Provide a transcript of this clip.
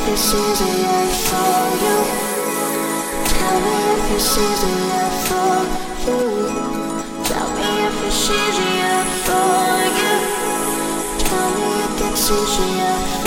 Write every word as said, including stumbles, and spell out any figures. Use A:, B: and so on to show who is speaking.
A: if it's easier for you. Tell me if it's easier for you. Tell me if it's easier for you. Tell me it gets easier.